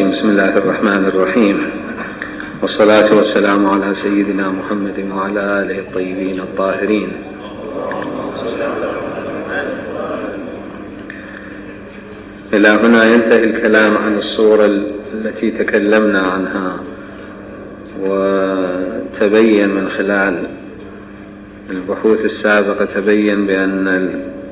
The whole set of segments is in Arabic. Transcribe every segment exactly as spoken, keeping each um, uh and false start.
الرجيم. بسم الله الرحمن الرحيم، والصلاة والسلام على سيدنا محمد وعلى آله الطيبين الطاهرين. إلى هنا ينتهي الكلام عن الصورة التي تكلمنا عنها، وتبين من خلال البحوث السابقة تبين بأن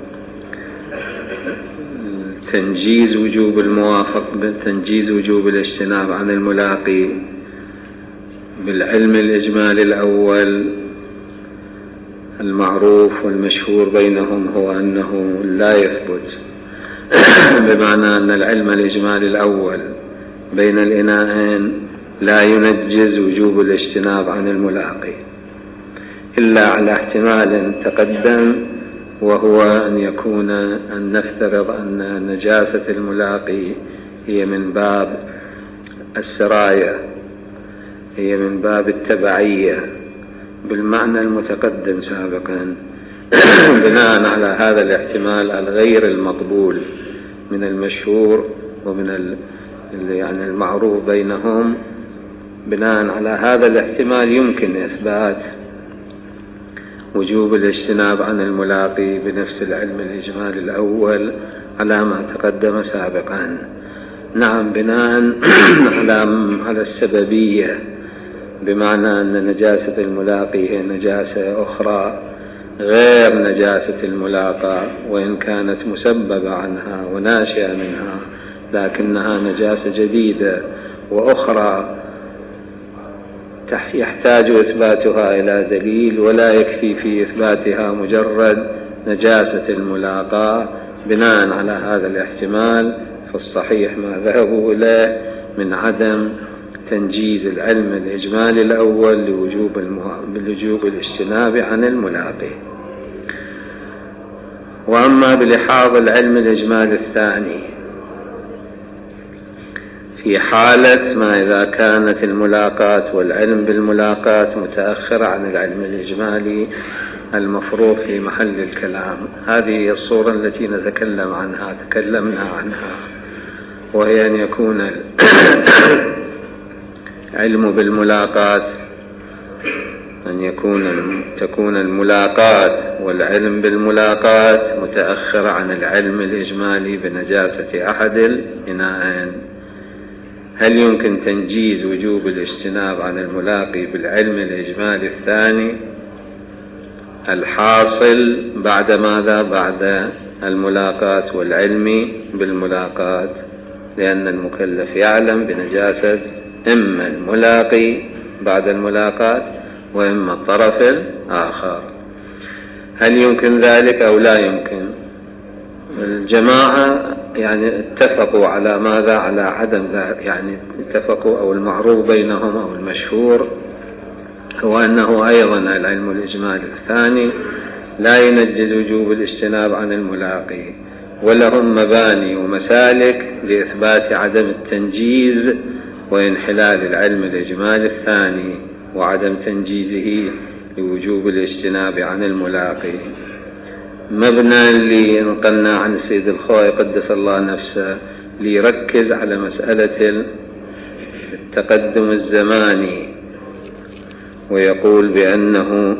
تنجيز وجوب الموافق تنجيز وجوب الاجتناب عن الملاقي بالعلم الإجمالي الأول المعروف والمشهور بينهم هو أنه لا يثبت، بمعنى أن العلم الإجمالي الأول بين الإناءين لا ينجز وجوب الاجتناب عن الملاقي إلا على احتمال تقدم، وهو أن يكون أن نفترض أن نجاسة الملاقي هي من باب السراية، هي من باب التبعية بالمعنى المتقدم سابقا. بناء على هذا الاحتمال الغير المقبول من المشهور ومن يعني المعروف بينهم، بناء على هذا الاحتمال يمكن إثبات وجوب الاجتناب عن الملاقي بنفس العلم الإجمالي الأول على ما تقدم سابقا. نعم، بناء على على السببية، بمعنى أن نجاسة الملاقي هي نجاسة أخرى غير نجاسة الملاقى، وإن كانت مسببة عنها وناشئة منها، لكنها نجاسة جديدة وأخرى يحتاج إثباتها إلى دليل، ولا يكفي في إثباتها مجرد نجاسة الملاقى. بناء على هذا الاحتمال فالصحيح ما ذهبوا إليه من عدم تنجيز العلم الإجمالي الأول لوجوب لوجوب الاجتناب عن الملاقي. وأما بلحاظ العلم الإجمالي الثاني، في حالة ما إذا كانت الملاقات والعلم بالملاقات متأخرة عن العلم الإجمالي المفروض في محل الكلام، هذه الصورة التي نتكلم عنها تكلمنا عنها، وهي أن يكون العلم بالملاقات أن يكون تكون الملاقات والعلم بالملاقات متأخرة عن العلم الإجمالي بنجاسة أحد الإناءين. هل يمكن تنجيز وجوب الاجتناب عن الملاقي بالعلم الإجمالي الثاني الحاصل بعد ماذا؟ بعد الملاقات والعلم بالملاقات، لأن المكلف يعلم بنجاسة إما الملاقي بعد الملاقات وإما الطرف الآخر. هل يمكن ذلك أو لا يمكن؟ الجماعة يعني اتفقوا على ماذا؟ على عدم ذلك، يعني اتفقوا، أو المعروف بينهم أو المشهور هو أنه أيضا العلم الإجمالي الثاني لا ينجز وجوب الاجتناب عن الملاقي، ولهم مباني ومسالك لإثبات عدم التنجيز وانحلال العلم الإجمالي الثاني وعدم تنجيزه لوجوب الاجتناب عن الملاقي. مبنى اللي نقلنا عن السيد الخوئي قدس الله نفسه ليركز على مسألة التقدم الزماني، ويقول بأنه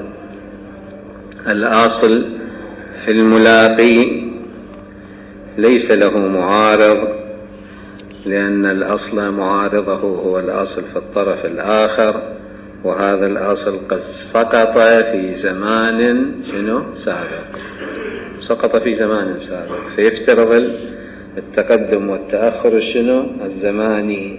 الأصل في الملاقي ليس له معارض، لأن الأصل معارضه هو الأصل في الطرف الآخر، وهذا الأصل قد سقط في زمان شنو سابق سقط في زمان سابق فيفترض التقدم والتأخر شنو الزماني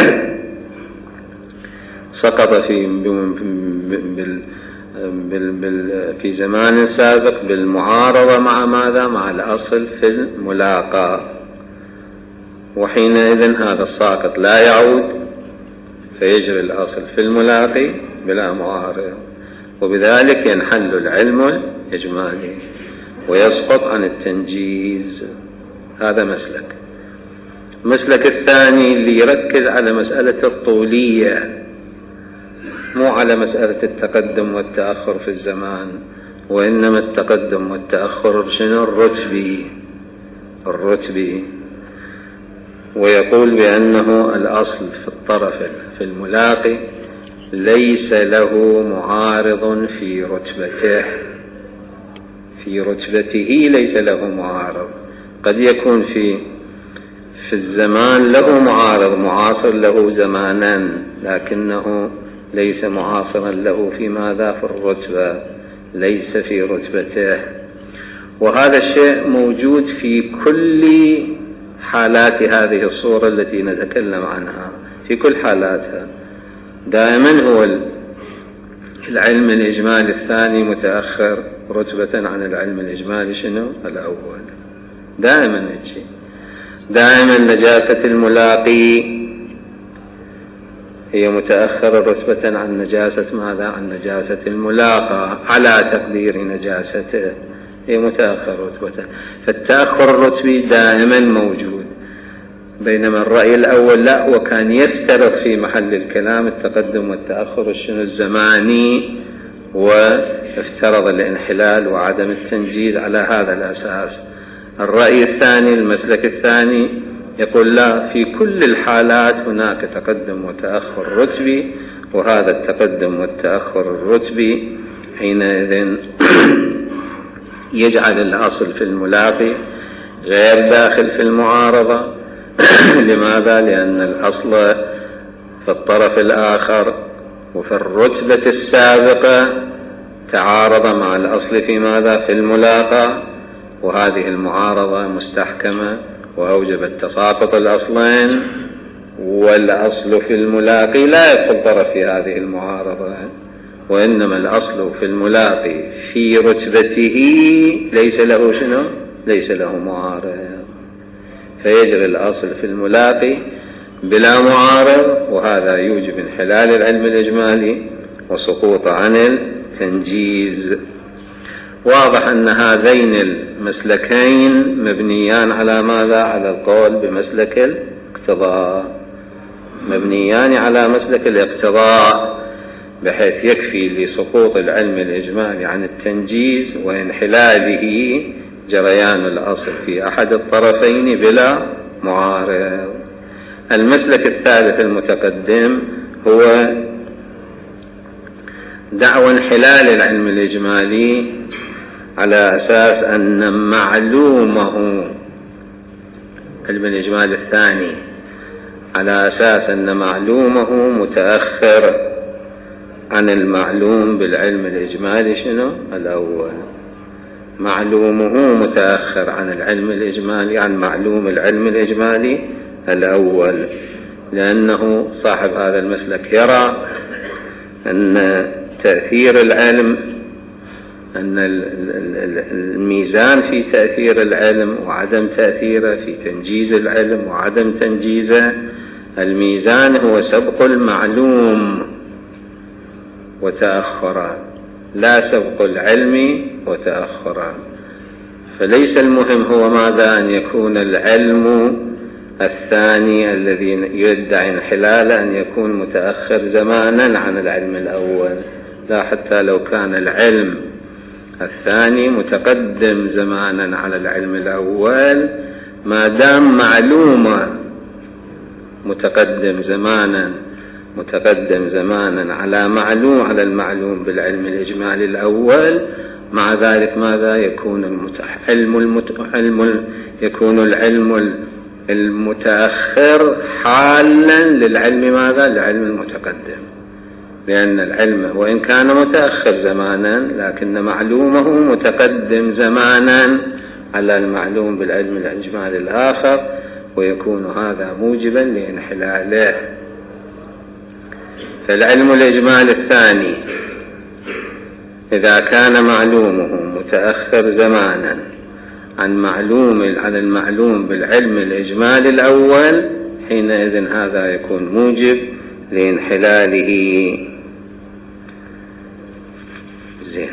سقط في بال بال بال في زمان سابق بالمعارضة مع ماذا؟ مع الأصل في الملاقاة، وحينئذ هذا الساقط لا يعود فيجري الأصل في الملاقي بلا معارضة، وبذلك ينحل العلم الإجمالي ويسقط عن التنجيز. هذا مسلك. مسلك الثاني اللي يركز على مسألة الطولية، مو على مسألة التقدم والتأخر في الزمان، وإنما التقدم والتأخر شنو الرتبي الرتبي ويقول بأنه الأصل في الطرف في الملاقي ليس له معارض في رتبته في رتبته ليس له معارض. قد يكون في في الزمان له معارض معاصر له زمانا، لكنه ليس معاصرا له في ماذا؟ في الرتبة، ليس في رتبته. وهذا الشيء موجود في كل حالات هذه الصورة التي نتكلم عنها، في كل حالاتها. دائما هو العلم الإجمالي الثاني متأخر رتبة عن العلم الإجمالي شنو؟ الأول. دائما يجي دائما نجاسة الملاقي هي متأخرة رتبة عن نجاسة ماذا؟ عن نجاسة الملاقى على تقدير نجاسته، هي متأخر رتبة. فالتأخر الرتبي دائما موجود، بينما الرأي الأول لا، وكان يفترض في محل الكلام التقدم والتأخر الشنو؟ الزماني، وافترض الانحلال وعدم التنجيز على هذا الأساس. الرأي الثاني المسلك الثاني يقول لا، في كل الحالات هناك تقدم وتأخر رتبي، وهذا التقدم والتأخر الرتبي حينئذ يجعل الأصل في الملاقي غير داخل في المعارضة. لماذا؟ لأن الأصل في الطرف الآخر وفي الرتبة السابقة تعارض مع الأصل في ماذا؟ في الملاقى، وهذه المعارضة مستحكمة وأوجبت تساقط الأصلين، والأصل في الملاقي لا يدخل طرف في هذه المعارضة، وإنما الأصل في الملاقي في رتبته ليس له شنو؟ ليس له معارض، فيجري الأصل في الملاقي بلا معارض، وهذا يوجب انحلال العلم الإجمالي وسقوط عن التنجيز. واضح أن هذين المسلكين مبنيان على ماذا؟ على القول بمسلك الاقتضاء، مبنيان على مسلك الاقتضاء، بحيث يكفي لسقوط العلم الإجمالي عن التنجيز وانحلاله جريان الأصل في أحد الطرفين بلا معارض. المسلك الثالث المتقدم هو دعوى انحلال العلم الإجمالي على أساس أن معلومه، علم الإجمال الثاني، على أساس أن معلومه متأخر عن المعلوم بالعلم الإجمالي شنو؟ الأول. معلومه متأخر عن العلم الإجمالي، عن معلوم العلم الإجمالي الأول، لأنه صاحب هذا المسلك يرى أن تأثير العلم، أن الميزان في تأثير العلم وعدم تأثيره، في تنجيز العلم وعدم تنجيزه، الميزان هو سبق المعلوم وتأخره، لا سبق العلم وتأخره. فليس المهم هو ماذا؟ أن يكون العلم الثاني الذي يدعي انحلاله أن يكون متأخر زمانا عن العلم الأول، لا، حتى لو كان العلم الثاني متقدم زمانا على العلم الأول، ما دام معلومة متقدم زمانا متقدم زمانا على معلوم على المعلوم بالعلم الإجمالي الأول، مع ذلك ماذا؟ يكون المتعلم المتعلم يكون العلم المتأخر حالا للعلم ماذا؟ للعلم المتقدم، لأن العلم وإن كان متأخر زمانا لكن معلومه متقدم زمانا على المعلوم بالعلم الإجمالي الآخر، ويكون هذا موجبا لانحلاله. فالعلم الإجمالي الثاني إذا كان معلومه متأخر زمانا عن معلوم عن المعلوم بالعلم الإجمالي الأول، حينئذ هذا يكون موجب لانحلاله. زين.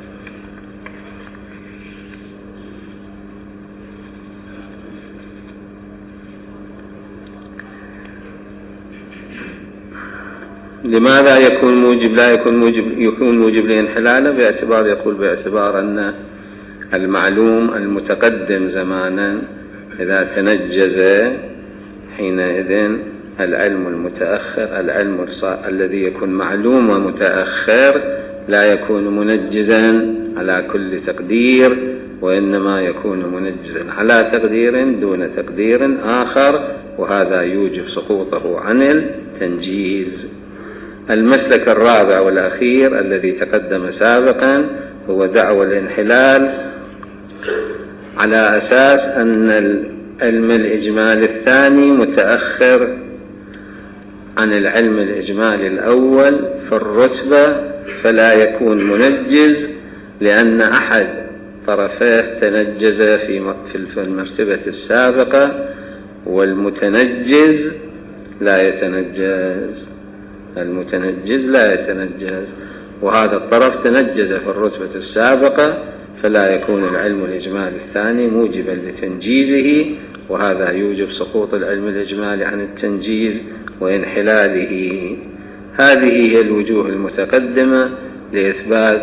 لماذا يكون موجب لا يكون موجب يكون موجب لانحلاله؟ باعتبار يقول باعتبار أن المعلوم المتقدم زمانا إذا تنجز حينئذ العلم المتأخر العلم الذي يكون معلوم ومتأخر لا يكون منجزا على كل تقدير، وإنما يكون منجزا على تقدير دون تقدير آخر، وهذا يوجب سقوطه عن التنجيز. المسلك الرابع والأخير الذي تقدم سابقا هو دعوى الانحلال على أساس أن العلم الإجمالي الثاني متأخر عن العلم الإجمالي الأول في الرتبة، فلا يكون منجز لأن أحد طرفيه تنجز في المرتبة السابقة، والمتنجز لا يتنجز المتنجز لا يتنجز وهذا الطرف تنجز في الرتبة السابقة، فلا يكون العلم الإجمالي الثاني موجبا لتنجيزه، وهذا يوجب سقوط العلم الإجمالي عن التنجيز وانحلاله. هذه هي الوجوه المتقدمة لإثبات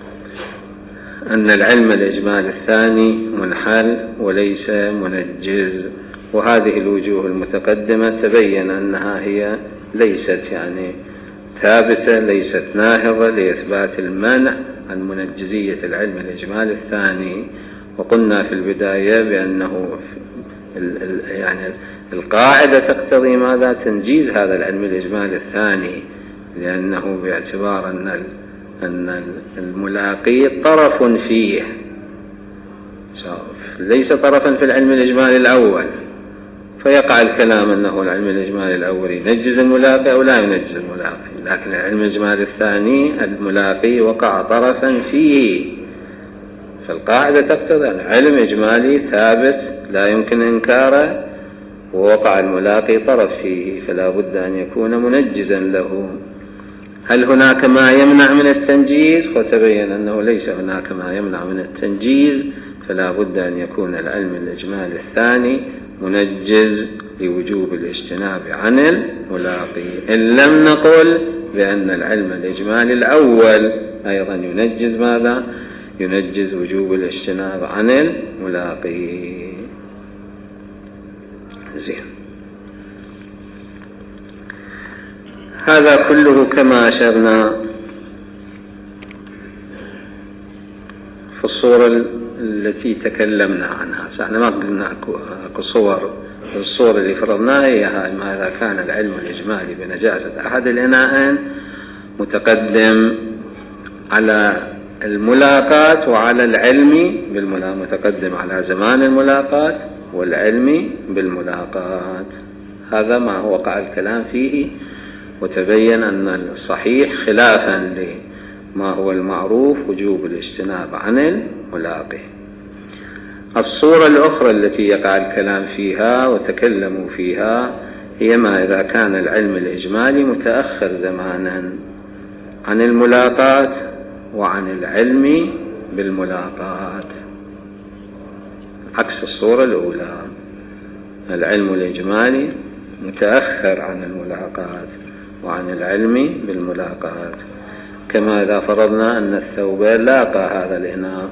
أن العلم الإجمالي الثاني منحل وليس منجز، وهذه الوجوه المتقدمة تبين أنها هي ليست يعني ثابتة، ليست ناهضة لإثبات المنع عن منجزية العلم الإجمالي الثاني. وقلنا في البداية بأنه يعني القاعدة تقتضي ماذا؟ تنجيز هذا العلم الإجمالي الثاني، لأنه باعتبار أن أن الملاقي طرف فيه ليس طرفا في العلم الإجمالي الأول، فيقع الكلام أنه العلم الإجمالي الأول ينجز الملاقي أو لا ينجز الملاقي، لكن العلم الإجمالي الثاني الملاقي وقع طرفا فيه، فالقاعدة تقتضي أن علم إجمالي ثابت لا يمكن إنكاره، ووقع الملاقي طرف فيه، فلا بد أن يكون منجزا له. هل هناك ما يمنع من التنجيز؟ فتبين أنه ليس هناك ما يمنع من التنجيز، فلا بد أن يكون العلم الإجمالي الثاني منجز لوجوب الاجتناب عن الملاقي. إن لم نقل بأن العلم الإجمالي الأول أيضا ينجز ماذا؟ ينجز وجوب الاجتناب عن الملاقي. زين، هذا كله كما أشرنا في الصورة التي تكلمنا عنها. احنا ما قلنا اكو صور، الصورة اللي فرضناها هي ما إذا كان العلم الإجمالي بنجاسة أحد الإناءين متقدم على الملاقات وعلى العلم بالملاقات، متقدم على زمان الملاقات والعلم بالملاقات. هذا ما هو وقع الكلام فيه، وتبين أن الصحيح خلافا لما هو المعروف وجوب الاجتناب عن الملاقي. الصورة الأخرى التي يقع الكلام فيها وتكلموا فيها هي ما إذا كان العلم الإجمالي متأخر زمانا عن الملاقات وعن العلم بالملاقات، عكس الصورة الأولى. العلم الإجمالي متأخر عن الملاقات وعن العلم بالملاقات، كما إذا فرضنا أن الثوبان لاقى هذا الإناء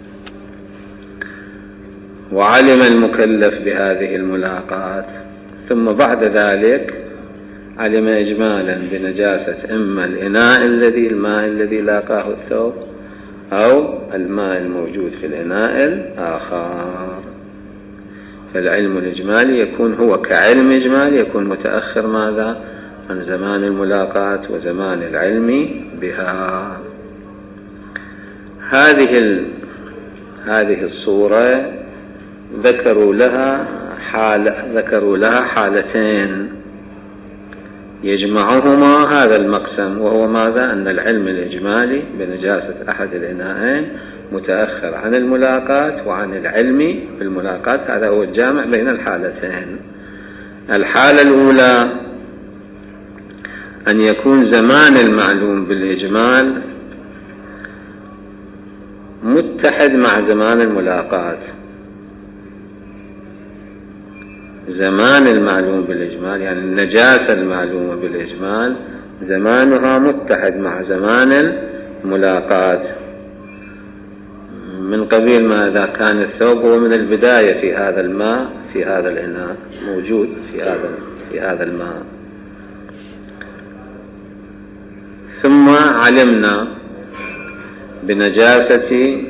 وعلم المكلف بهذه الملاقات، ثم بعد ذلك علم إجمالا بنجاسة إما الإناء الذي الماء الذي لاقاه الثوب أو الماء الموجود في الإناء الآخر. فالعلم الإجمالي يكون هو كعلم إجمالي يكون متأخر ماذا؟ عن زمان الملاقات وزمان العلم بها. هذه ال... هذه الصورة ذكروا لها حال ذكروا لها حالتين يجمعهما هذا المقسم، وهو ماذا؟ أن العلم الإجمالي بنجاسة أحد الإناءين متأخر عن الملاقات وعن العلم بالملاقات. هذا هو الجامع بين الحالتين. الحالة الأولى أن يكون زمان المعلوم بالإجمال متحد مع زمان الملاقات. زمان المعلوم بالإجمال يعني النجاسة المعلومة بالإجمال زمانها متحد مع زمان الملاقات، من قبيل ما إذا كان الثوب هو من البداية في هذا الماء في هذا الإناء موجود في هذا في هذا الماء، ثم علمنا بنجاسة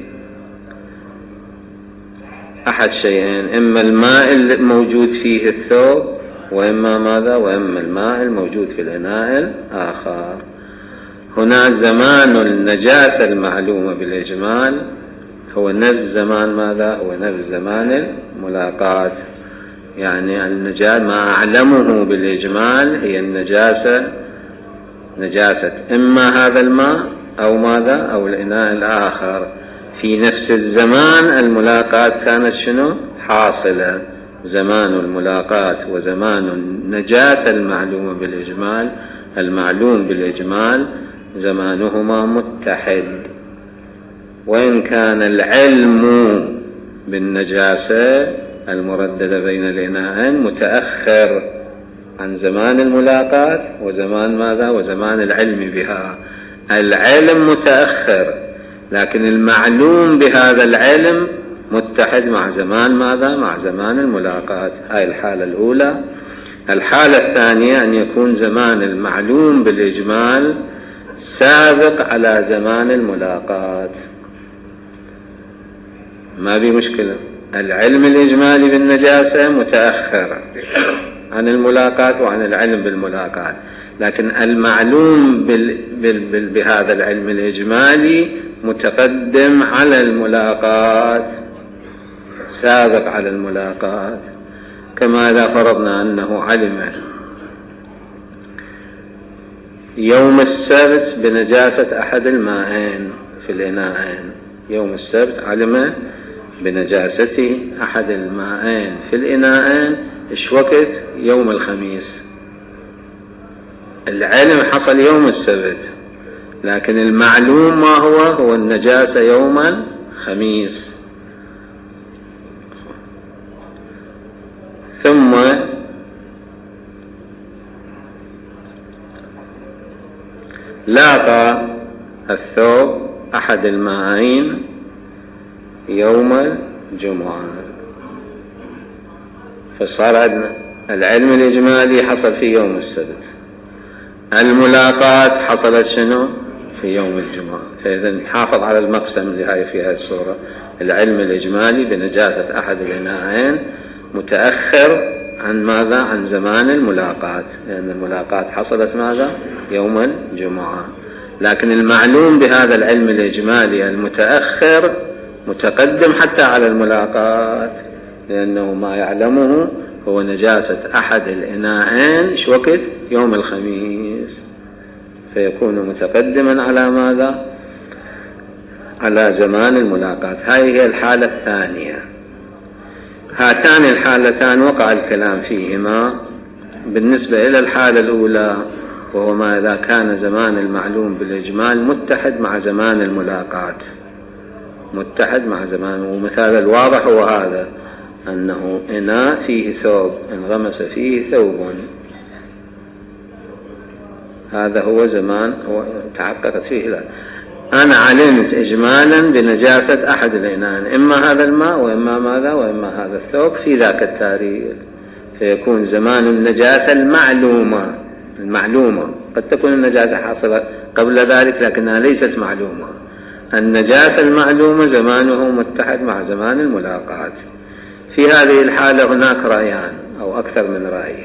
أحد شيئين، إما الماء الموجود فيه الثوب وإما ماذا وإما الماء الموجود في الإناء الآخر. هنا زمان النجاسة المعلومة بالإجمال هو نفس زمان ماذا هو نفس زمان الملاقاة، يعني النجاسة ما أعلمه بالإجمال هي النجاسة نجاسة إما هذا الماء أو ماذا أو الإناء الآخر. في نفس الزمان الملاقاة كانت شنو حاصلة، زمان الملاقاة وزمان النجاسة المعلومة بالإجمال المعلوم بالإجمال زمانهما متحد، وإن كان العلم بالنجاسة المرددة بين الإناءين متأخر عن زمان الملاقاة وزمان ماذا وزمان العلم بها. العلم متأخر لكن المعلوم بهذا العلم متحد مع زمان ماذا مع زمان الملاقاة. هاي الحالة الأولى. الحالة الثانية أن يكون زمان المعلوم بالإجمال سابق على زمان الملاقاة، ما بي مشكلة. العلم الإجمالي بالنجاسة متأخر عن الملاقاة وعن العلم بالملاقاة، لكن المعلوم بال... بال... بال... بهذا العلم الإجمالي متقدم على الملاقاة سابق على الملاقاة. كما إذا فرضنا أنه علم يوم السبت بنجاسة أحد الماءين في الإناءين، يوم السبت علم بنجاسة أحد الماءين في الإناءين، إيش وقت؟ يوم الخميس. العلم حصل يوم السبت لكن المعلوم ما هو هو النجاسة يوم الخميس. ثم لاقى الثوب أحد الماءين يوم الجمعة، فصار عندنا العلم الإجمالي حصل في يوم السبت، الملاقاة حصلت شنو في يوم الجمعة. فإذا نحافظ على المقسم اللي هاي في هاي الصورة، العلم الإجمالي بنجاسة أحد الإناءين متأخر عن ماذا عن زمان الملاقاة، لأن الملاقاة حصلت ماذا يوم الجمعة، لكن المعلوم بهذا العلم الإجمالي المتأخر متقدم حتى على الملاقاة، لأنه ما يعلمه هو نجاسة أحد الإناءين شو وقت يوم الخميس، فيكون متقدما على ماذا على زمان الملاقاة. هذه هي الحالة الثانية. هاتان الحالتان وقع الكلام فيهما بالنسبة إلى الحالة الأولى، وهو ما إذا كان زمان المعلوم بالإجمال متحد مع زمان الملاقاة، متحد مع زمان. ومثال الواضح هو هذا، أنه إناء فيه ثوب انغمس فيه ثوب، هذا هو زمان هو تحققت فيه. لا أنا علمت إجمالا بنجاسة أحد الإناءين، إما هذا الماء وإما ماذا وإما هذا الثوب في ذاك التاريخ، فيكون زمان النجاسة المعلومة المعلومة قد تكون النجاسة حاصلة قبل ذلك لكنها ليست معلومة. النجاسة المعلومة زمانه متحد مع زمان الملاقاة. في هذه الحالة هناك رأيان أو أكثر من رأي.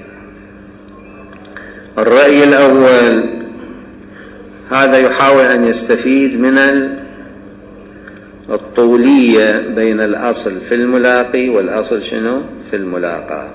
الرأي الأول هذا يحاول أن يستفيد من الطولية بين الأصل في الملاقي والأصل شنو في الملاقاة،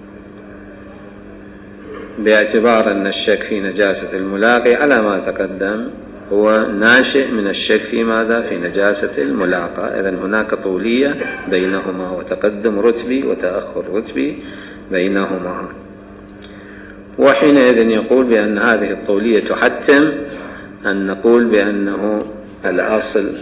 باعتبار أن الشك في نجاسة الملاقي على ما تقدم هو ناشئ من الشك في ماذا في نجاسة الملاقاة. إذن هناك طولية بينهما وتقدم رتبي وتأخر رتبي بينهما، وحينئذ يقول بأن هذه الطولية تحتم أن نقول بأنه الأصل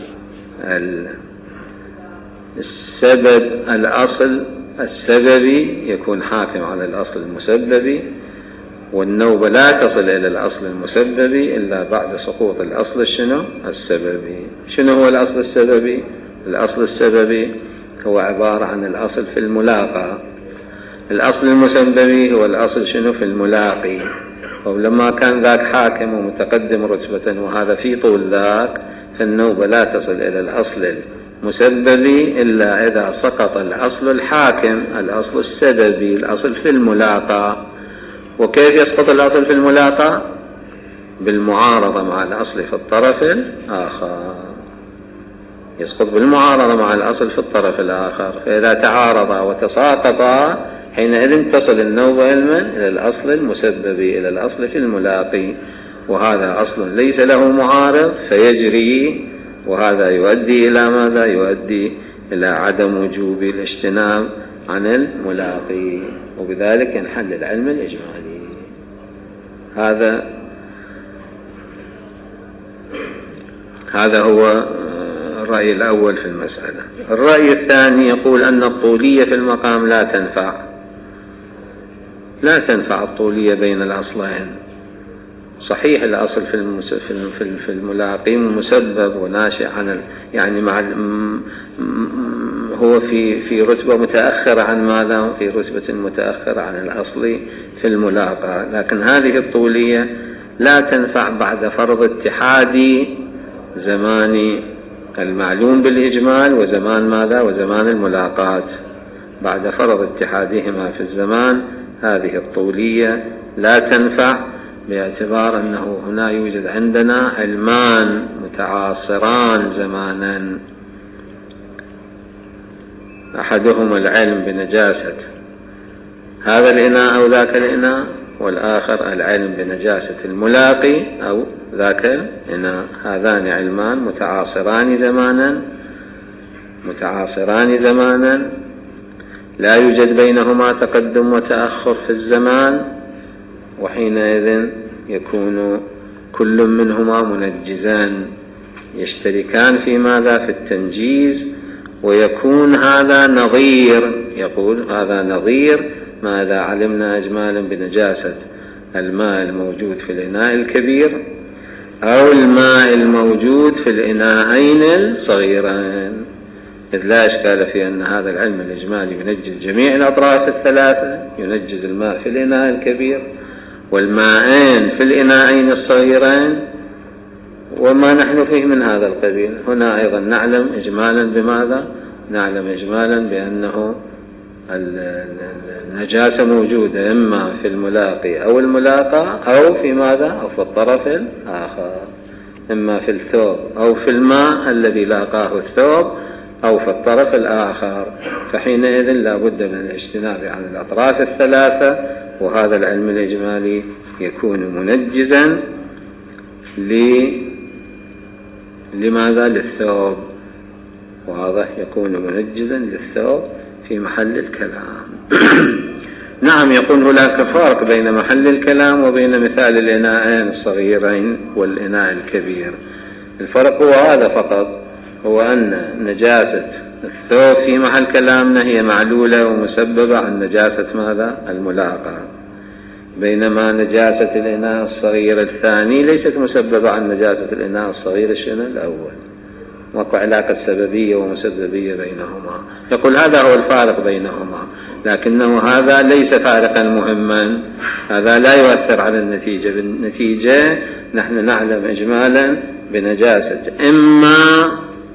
السبب الأصل السببي يكون حاكم على الأصل المسببي، والنوبة لا تصل إلى الأصل المسببي إلا بعد سقوط الأصل شنو السببي. شنو هو الأصل السببي؟ الأصل السببي هو عبارة عن الأصل في الملاقى. الأصل المسببي هو الأصل شنو؟ في الملاقي. ولما كان ذاك حاكم ومتقدم رتبة وهذا في طول ذاك، فالنوبة لا تصل إلى الأصل المسببي إلا إذا سقط الأصل الحاكم، الأصل السببي، الأصل في الملاقى. وكيف يسقط الأصل في الملاقى؟ بالمعارضة مع الأصل في الطرف الآخر. يسقط بالمعارضة مع الأصل في الطرف الآخر. فإذا تعارضا وتساقطا حينئذ تصل النوبة علما إلى الأصل المسببي، إلى الأصل في الملاقي، وهذا أصل ليس له معارض فيجري، وهذا يؤدي إلى ماذا؟ يؤدي إلى عدم وجوب الاجتناب عن الملاقي، وبذلك ينحل العلم الإجمالي. هذا هذا هو الرأي الأول في المسألة. الرأي الثاني يقول أن الطولية في المقام لا تنفع، لا تنفع الطولية بين الأصلين. صحيح الأصل في في الملاقي مسبب وناشئ عن ال... يعني مع ال... هو في في رتبة متأخرة عن ماذا؟ في رتبة متأخرة عن الأصل في الملاقى، لكن هذه الطولية لا تنفع بعد فرض اتحاد زمان المعلوم بالإجمال وزمان ماذا؟ وزمان الملاقاة. بعد فرض اتحادهما في الزمان هذه الطولية لا تنفع، باعتبار أنه هنا يوجد عندنا علمان متعاصران زمانا، أحدهما العلم بنجاسة هذا الإناء أو ذاك الإناء، والآخر العلم بنجاسة الملاقي أو ذاك الإناء. هذان علمان متعاصران زمانا متعاصران زمانا لا يوجد بينهما تقدم وتأخر في الزمان، وحينئذ يكون كل منهما منجزان، يشتركان في ماذا؟ في التنجيز، ويكون هذا نظير، يقول هذا نظير ماذا علمنا إجمالا بنجاسة الماء الموجود في الإناء الكبير أو الماء الموجود في الإناءين الصغيرين، إذ لا إشكال في أن هذا العلم الإجمالي ينجز جميع الأطراف الثلاثة، ينجز الماء في الإناء الكبير والماءين في الإناءين الصغيرين وما نحن فيه من هذا القبيل. هنا أيضا نعلم إجمالا بماذا؟ نعلم إجمالا بأنه النجاسة موجودة إما في الملاقي أو الملاقى أو في ماذا؟ أو في الطرف الآخر، إما في الثوب أو في الماء الذي لاقاه الثوب أو في الطرف الآخر. فحينئذ لا بد من الاجتناب عن الأطراف الثلاثة، وهذا العلم الإجمالي يكون منجزا لماذا؟ للثوب. واضح؟ يكون منجزا للثوب في محل الكلام. نعم، يكون هناك فرق بين محل الكلام وبين مثال الإناءين الصغيرين والإناء الكبير. الفرق هو هذا فقط، هو أن نجاسة الثوب في محل كلامنا هي معلولة ومسببة عن نجاسة ماذا؟ الملاقى، بينما نجاسة الإناء الصغير الثاني ليست مسببة عن نجاسة الإناء الصغير شنو الأول. وقع علاقة سببية ومسببية بينهما. يقول هذا هو الفارق بينهما، لكنه هذا ليس فارقا مهما، هذا لا يؤثر على النتيجة. بالنتيجة نحن نعلم إجمالا بنجاسة إما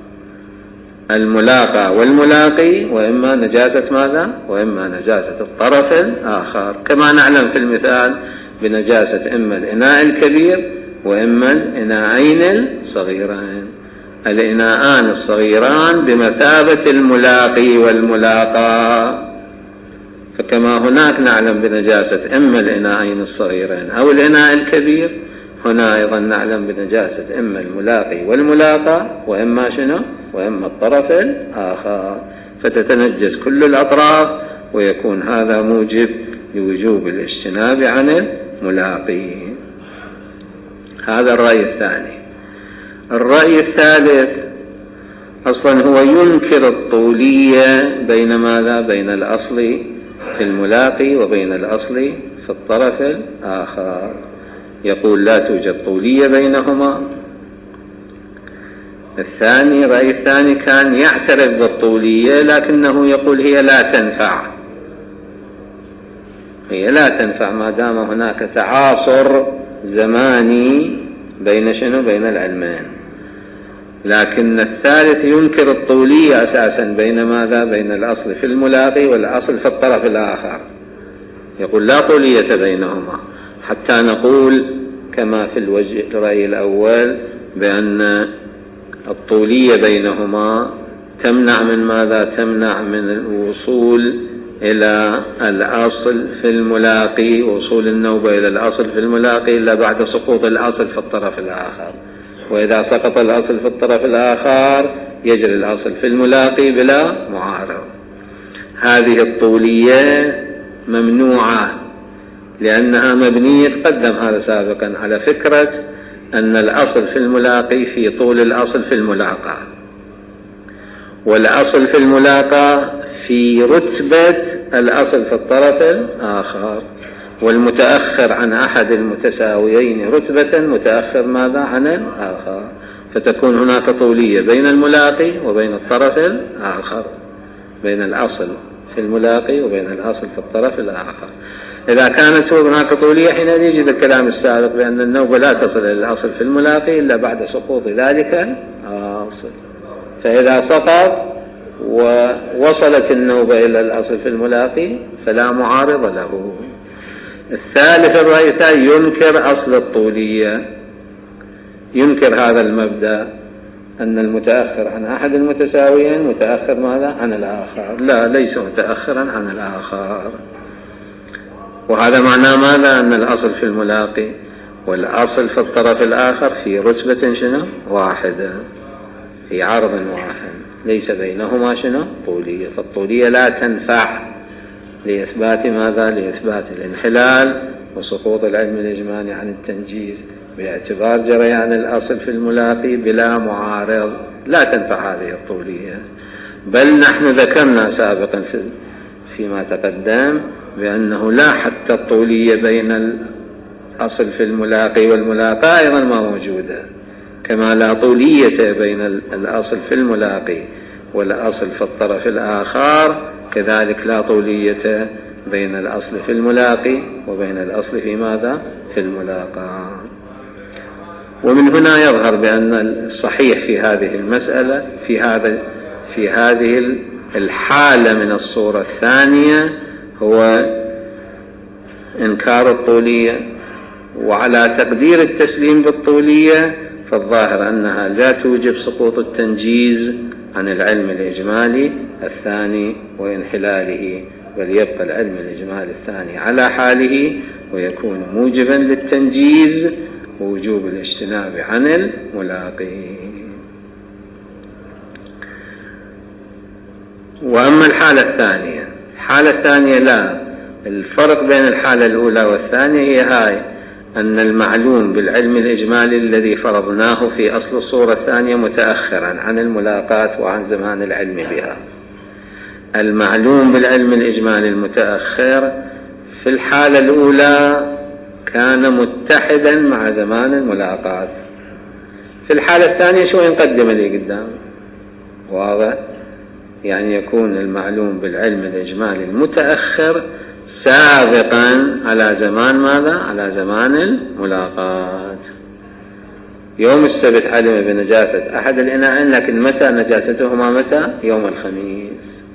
الملاقى والملاقي، وإما نجاسة ماذا؟ وإما نجاسة الطرف الآخر، كما نعلم في المثال بنجاسة إما الإناء الكبير وإما الإناءين الصغيرين. الإناءان الصغيران بمثابة الملاقي والملاقى، فكما هناك نعلم بنجاسة إما الإناءين الصغيرين أو الإناء الكبير، هنا أيضا نعلم بنجاسة إما الملاقي والملاقى وإما شنو؟ وإما الطرف الآخر، فتتنجس كل الأطراف، ويكون هذا موجب لوجوب الاجتناب عن الملاقي. هذا الرأي الثاني. الرأي الثالث أصلا هو ينكر الطولية بين ماذا؟ بين الأصل في الملاقي وبين الأصل في الطرف الآخر. يقول لا توجد طولية بينهما، الثاني الرأي الثاني كان يعترف بالطولية، لكنه يقول هي لا تنفع، هي لا تنفع ما دام هناك تعاصر زماني بين شنو بين العلمين. لكن الثالث ينكر الطولية أساسا بين ماذا بين الأصل في الملاقي والأصل في الطرف الآخر، يقول لا طولية بينهما، حتى نقول كما في الوجه الرأي الأول بأن الطولية بينهما تمنع من ماذا تمنع من الوصول إلى الأصل في الملاقي، وصول النوبة إلى الأصل في الملاقي إلا بعد سقوط الأصل في الطرف الآخر، وإذا سقط الأصل في الطرف الآخر يجري الأصل في الملاقي بلا معارض. هذه الطولية ممنوعة لأنها مبنية، تقدم هذا سابقا، على فكرة أن الأصل في الملاقي في طول الأصل في الملاقى، والأصل في الملاقى في رتبة الأصل في الطرف الآخر، والمتأخر عن أحد المتساويين رتبة متأخر ماذا عن الآخر، فتكون هناك طولية بين الملاقي وبين الطرف الآخر، بين الأصل في الملاقي وبين الأصل في الطرف الآخر. إذا كانت هناك طولية حينئذ يجد الكلام السابق بأن النوبة لا تصل إلى الأصل في الملاقي إلا بعد سقوط ذلك الأصل، فإذا سقط ووصلت النوبة إلى الأصل في الملاقي فلا معارض له. الثالث الرأي الثاني ينكر أصل الطولية، ينكر هذا المبدأ أن المتأخر عن أحد المتساويين متأخر ماذا عن الآخر، لا ليس متأخرا عن الآخر. وهذا معناه ماذا أن الأصل في الملاقي والأصل في الطرف الآخر في رتبة شنو واحدة، في عرض واحد، ليس بينهما شنو طولية، فالطولية لا تنفع لإثبات ماذا لإثبات الانحلال وسقوط العلم الإجمالي عن التنجيز باعتبار جريان الأصل في الملاقي بلا معارض، لا تنفع هذه الطولية. بل نحن ذكرنا سابقا في فيما تقدم بأنه لا حتى الطولية بين الأصل في الملاقي والملاقى أيضا ما موجودة، كما لا طولية بين الأصل في الملاقي والأصل في الطرف الآخر، كذلك لا طولية بين الأصل في الملاقي وبين الأصل في ماذا في الملاقى. ومن هنا يظهر بأن الصحيح في هذه المسألة في هذا في هذه الحالة من الصورة الثانية هو إنكار الطولية. وعلى تقدير التسليم بالطولية فالظاهر أنها لا توجب سقوط التنجيز عن العلم الإجمالي الثاني وانحلاله، بل يبقى العلم الإجمالي الثاني على حاله ويكون موجبا للتنجيز ووجوب الاجتناب عن الملاقي. وأما الحالة الثانية، الحالة الثانية لا، الفرق بين الحالة الأولى والثانية هي هاي، أن المعلوم بالعلم الإجمالي الذي فرضناه في أصل الصورة الثانية متأخرا عن الملاقات وعن زمان العلم بها. المعلوم بالعلم الإجمالي المتأخر في الحالة الأولى كان متحدا مع زمان الملاقات، في الحالة الثانية شو نقدم اللي قدام واضح، يعني يكون المعلوم بالعلم الإجمالي المتأخر سابقا على زمان ماذا على زمان الملاقات. يوم السبت علم بنجاسة أحد الإناءين، لكن متى نجاستهما متى يوم الخميس،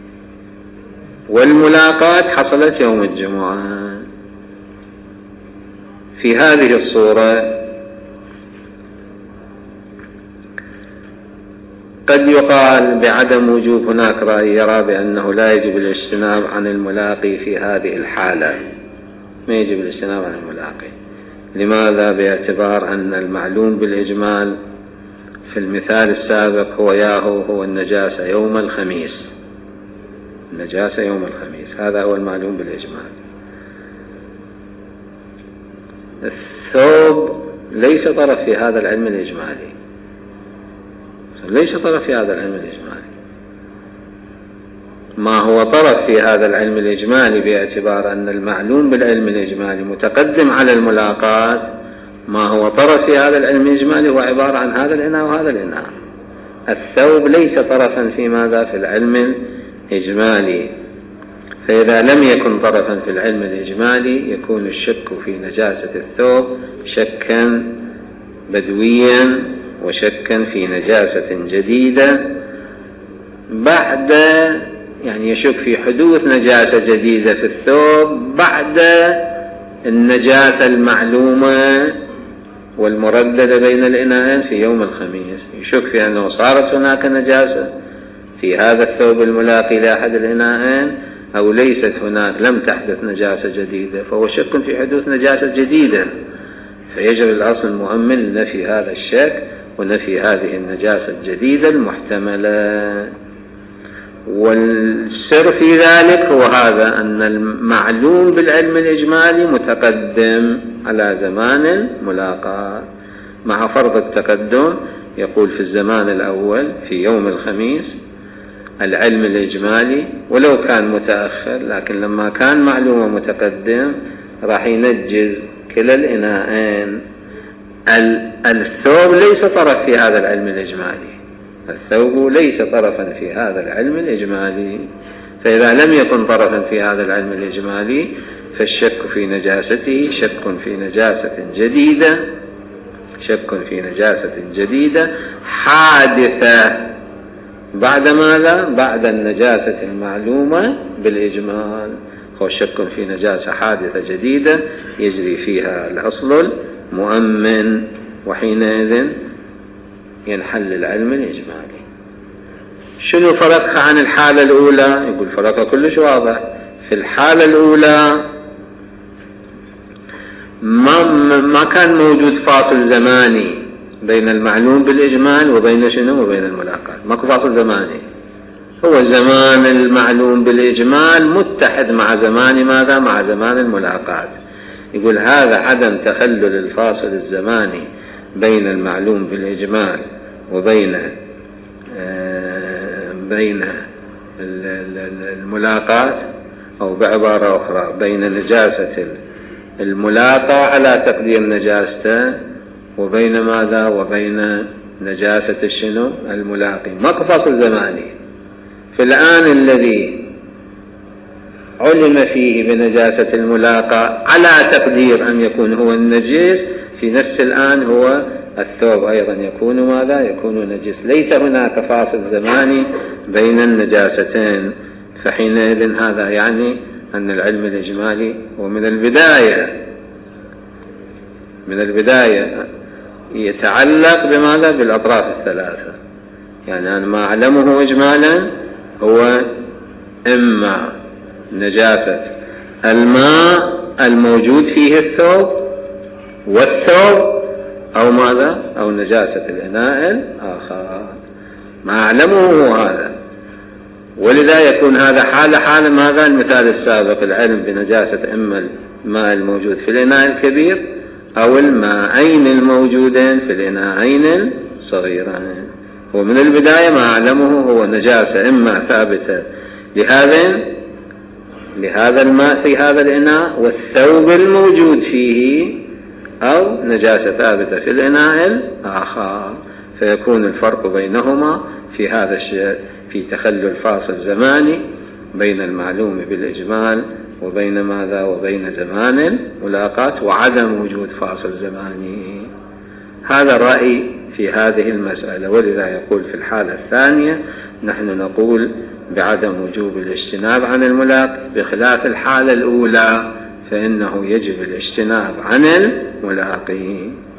والملاقات حصلت يوم الجمعة. في هذه الصورة قد يقال بعدم وجوب، هناك رأي يرى بأنه لا يجب الاجتناب عن الملاقي في هذه الحالة، ما يجب الاجتناب عن الملاقي. لماذا؟ باعتبار أن المعلوم بالإجمال في المثال السابق هو ياهو هو النجاسة يوم الخميس، النجاسة يوم الخميس، هذا هو المعلوم بالإجمال. الثوب ليس طرف في هذا العلم الإجمالي، ليس طرف في هذا العلم الإجمالي. ما هو طرف في هذا العلم الإجمالي باعتبار أن المعلوم بالعلم الإجمالي متقدم على الملاقات، ما هو طرف في هذا العلم الإجمالي هو عبارة عن هذا الإناء وهذا الإناء، الثوب ليس طرفا في ماذا؟ في العلم الإجمالي. فإذا لم يكن طرفا في العلم الإجمالي يكون الشك في نجاسة الثوب شكا بدويا وشكا في نجاسة جديدة بعد، يعني يشك في حدوث نجاسة جديدة في الثوب بعد النجاسة المعلومة والمرددة بين الإناءين في يوم الخميس. يشك في أنه صارت هناك نجاسة في هذا الثوب الملاقي لأحد الإناءين أو ليست هناك، لم تحدث نجاسة جديدة، فهو شك في حدوث نجاسة جديدة، فيجري الأصل المؤمن لنفي هذا الشك ونفي هذه النجاسة الجديدة المحتملة. والسر في ذلك هو هذا، أن المعلوم بالعلم الإجمالي متقدم على زمان الملاقاة مع فرض التقدم. يقول في الزمان الأول في يوم الخميس العلم الإجمالي ولو كان متأخر، لكن لما كان معلومة متقدم راح ينجز كلا الإناءين. الثوب ليس طرف في هذا العلم الإجمالي، الثوب ليس طرفا في هذا العلم الإجمالي. فإذا لم يكن طرفا في هذا العلم الإجمالي فالشك في نجاسته شك في نجاسة جديدة، شك في نجاسة جديدة حادثة بعد ماذا؟ بعد النجاسة المعلومة بالإجمال. هو شك في نجاسة حادثة جديدة يجري فيها الأصل المؤمن، وحينئذ ينحل العلم الإجمالي. شنو فرقها عن الحالة الأولى؟ يقول فرقها كلش واضح. في الحالة الأولى ما, ما كان موجود فاصل زماني بين المعلوم بالإجمال وبين شنو؟ وبين الملاقاة، ماكو فاصل زماني. هو زمان المعلوم بالإجمال متحد مع زمان ماذا؟ مع زمان الملاقاة. يقول هذا عدم تخلل الفاصل الزماني بين المعلوم بالإجمال وبين آه بين الملاقاة، أو بعبارة أخرى بين نجاسة الملاقى على تقدير نجاسته وبين ماذا؟ وبين نجاسة الشنو؟ الملاقي. ماكو فاصل زماني. فالآن الذي علم فيه بنجاسة الملاقى على تقدير أن يكون هو النجس، في نفس الآن هو الثوب أيضا يكون ماذا؟ يكون نجس. ليس هناك فاصل زماني بين النجاستين. فحينئذ هذا يعني أن العلم الإجمالي ومن البداية من البداية يتعلق بماذا؟ بالأطراف الثلاثة. يعني أنا ما أعلمه إجمالا هو إما نجاسة الماء الموجود فيه الثوب والثوب، أو ماذا؟ أو نجاسة الإناء الآخر. ما أعلمه هو هذا. ولذا يكون هذا حال حال ماذا؟ المثال السابق، العلم بنجاسة إما الماء الموجود في الإناء الكبير أو الماءين الموجودين في الإناءين الصغيرين. ومن البداية ما أعلمه هو نجاسة إما ثابتة لهذا لهذا الماء في هذا الإناء والثوب الموجود فيه، أو نجاسة ثابتة في الإناء الآخر. فيكون الفرق بينهما في هذا الشيء، في تخلل فاصل زماني بين المعلوم بالإجمال وبين ماذا؟ وبين زمان الملاقاة، وعدم وجود فاصل زماني. هذا الرأي في هذه المسألة. ولذا يقول في الحالة الثانية نحن نقول بعدم وجوب الاجتناب عن الملاقي، بخلاف الحالة الأولى فإنه يجب الاجتناب عن الملاقي.